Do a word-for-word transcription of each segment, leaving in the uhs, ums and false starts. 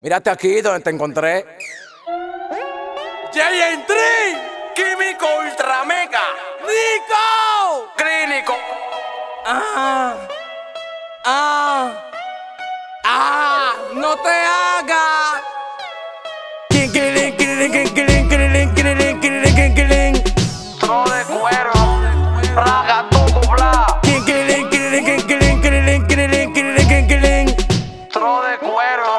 Mírate aquí donde te encontré. J N tres, Químico Ultra Mega, Nico, Clínico. Ah, ah, ah, no te hagas. Tro de cuero, raga tu bla. Tro de cuero.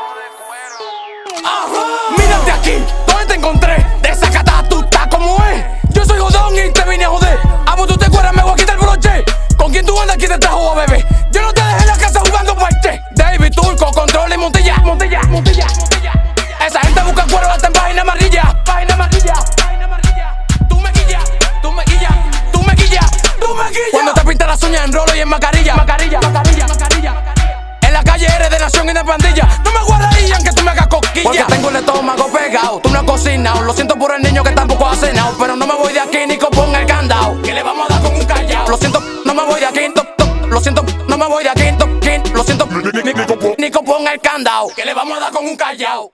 Mírate aquí, ¿dónde te encontré? Desacata, tú estás como es. Yo soy jodón y te vine a joder. Amo, tú te cueras, me voy a quitar el broche. ¿Con quién tú andas? ¿Quién te trajo a bebé? Yo no te dejé en la casa jugando parche. David Turco, Control y Montilla, Montilla, Montilla, Montilla. Esa gente busca cuero hasta en página amarilla, página amarilla, página amarilla. Tú me guillas, tú me guillas, tú me guillas, tú me guillas. Cuando te pintas las uñas en rolo y en mascarilla, mascarilla, mascarilla, mascarilla. En la calle eres de nación y de pandilla. No me guardarían que tú me hagas cosquilla. Porque tengo el estómago pegado, tú no has cocinado. Lo siento por el niño que tampoco ha cenado. Pero no me voy de aquí, Nico, pon el candado, que le vamos a dar con un callao. Lo siento, no me voy de aquí, top, top. Lo siento, no me voy de aquí, top, kin. Lo siento, Nico, pon el candado, que le vamos a dar con un callao.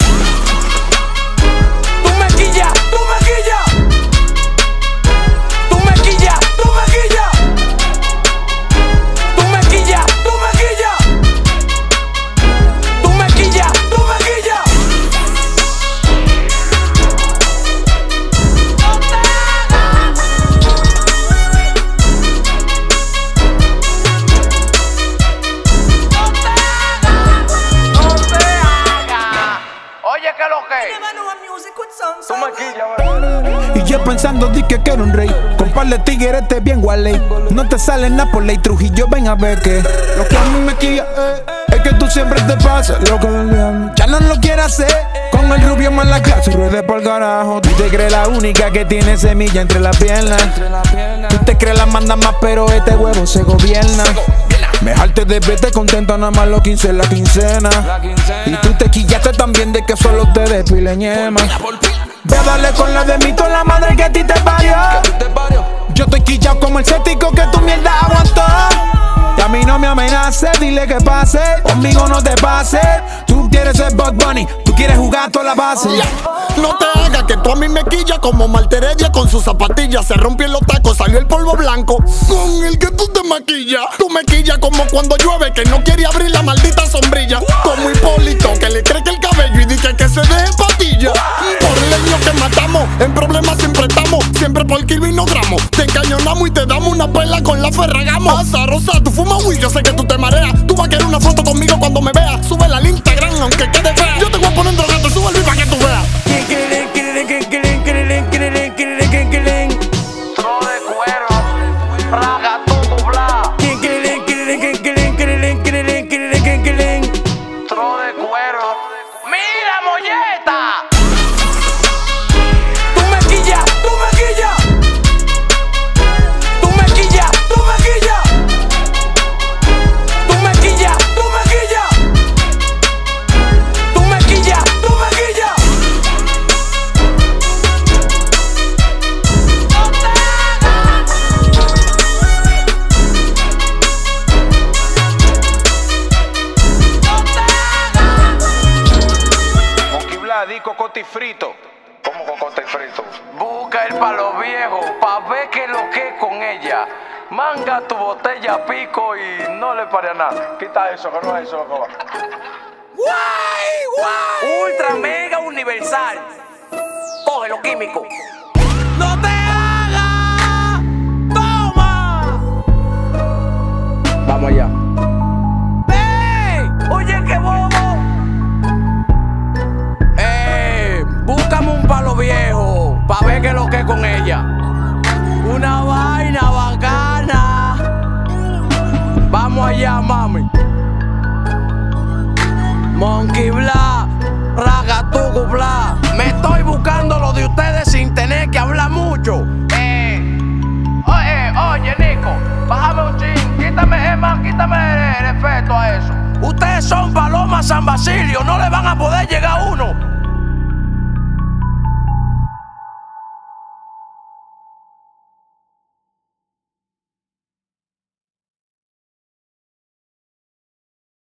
Tú me quillas, tú me quillas. Tú me quillas, tú me quillas. Tú me quillas, tú me quillas. Tú me quillas, tú me quillas. No te hagas. No te hagas. No te hagas. Oye, ¿qué es lo que? Tú me quillas, ¿verdad? Y yo pensando di que quiero un rey. Con par de tigres te bien gualey. No te sale nada por ley, Trujillo, ven a ver que lo que a mí me quilla eh, es que tú siempre te pasas loco del diablo. Ya no lo quieres hacer con el rubio más la clase y ruede por carajo. Tú te crees la única que tiene semilla entre las piernas. Tú te crees la manda más, pero este huevo se gobierna. Mejarte de verte contento nada más los quince en la quincena. Y tú te quillaste también de que solo te despilen yema. Ve a darle con la de mito la madre que a ti te parió. Yo estoy quillado como el cético que tu mierda aguantó. Y a mí no me amenaces, dile que pase. Conmigo no te pases. Tú quieres ser Bud Bunny, tú quieres jugar toda la base. No te hagas que tú a mí me quilla como Malteredia con sus zapatillas. Se rompieron los tacos, salió el polvo blanco con el que tú te maquillas. Tú me quillas como cuando llueve que no quiere abrir la maldita sombrilla. Como Hipólito que le cree que el cabello y dice que se deje patilla. Por leño que matamos, en problemas siempre estamos. Siempre por kilo y no gramos. Te encañonamos y te damos una pela con la ferragamo. Pasa, Rosa, tú fumas weed, yo sé que tú te mareas. Tú vas a querer una foto conmigo cuando me veas. Súbela al Instagram aunque quede fea. Yo te voy a poner un drogante, sube el beat para que tú veas. Tro de cuero, raga tu bla. Tro de cuero. Mira, molleta. Tú me quillas, tú me quillas. Tú me quillas, tú me quillas. Tú me quillas, tú me quillas. Tú me quillas, tú me quillas. No te hagas. No te hagas. Monkey Vladi, cocote y frito. ¿Cómo cocote y frito? Busca el palo viejo pa' ver qué lo que es con ella. Manga tu botella pico y no le pare a nada. Quita eso, que no es eso lo que va. ¡Guay, guay! Ultra mega universal. Cógelo, químico. ¡No te hagas! ¡Toma! Vamos allá. ¡Ey! Oye, qué bobo. Eh, búscame un palo viejo pa' ver qué lo que es con ella. Una vaina bacana. Vamos allá, mami. Monkey Bla, Ragatugu Bla. Me estoy buscando lo de ustedes sin tener que hablar mucho. Eh, oye, oye, Nico, bájame un chin. Quítame, es más, quítame el, el efecto a eso. Ustedes son Paloma San Basilio, no le van a poder llegar a uno.